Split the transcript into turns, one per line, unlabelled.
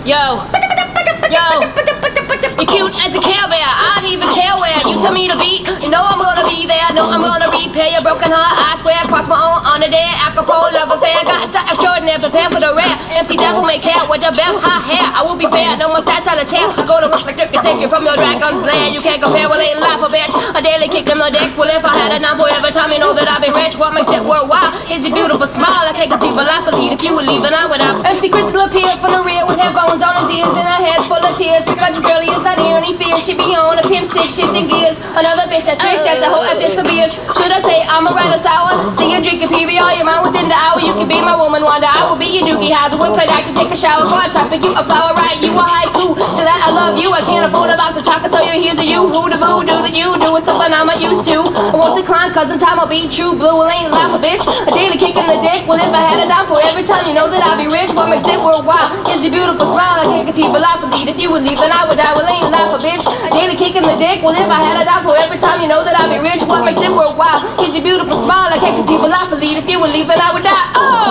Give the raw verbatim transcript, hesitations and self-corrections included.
Yo, yo, you're cute as a Care Bear. I don't even care where you tell me to be. You know I'm gonna be there. Know I'm gonna repair your broken heart. I swear, cross my own on the day. Acapulco love affair. Got stuck extraordinary, prepare for the rare. M C Devil may care with the best hot hair. I will be fair. No more sad solitaire. Go to work like Dirk and take you from your dragon's lair. You can't compare. Well, ain't life a bitch. A daily kick in the dick. Well, if I had a nine for every time you know that I've been rich. What makes it worthwhile is your beautiful smile. I take a deeper life for lead. If you would leave, then I would out. M C Crystal appeared from the rear with headphones on his ears and a head full of tears because his girlie is not near any fear. She be on a pimp stick, shifting gears. Another bitch, a trick that's a hoe after some beers. Should I say I'm a right or sour? See you drinking P B R, your mind within the hour. You can be my woman wonder. I will be your dookie house. Would play I can take a shower. Go outside, pick you a flower, right? You a haiku. So that I love you. I can't afford a box of chocolate. So you here's a you. Who the voodoo that you do is something I'm not used to. I won't decline, cause in time I'll be true blue. Well, ain't laugh a bitch. A daily kick in the dick. Well, if I had a dime for every time, you know that I'd be rich. What makes it worthwhile is your beautiful smile. I can't conceive a life of lead. If you would leave, then I would die. Well, ain't laugh a bitch. A daily kick in the dick. Well, if I had a dime for every time, you know that I'd be rich. What makes it worthwhile is your beautiful smile. I can't conceive a life of lead. If you would leave, then I would die. Oh!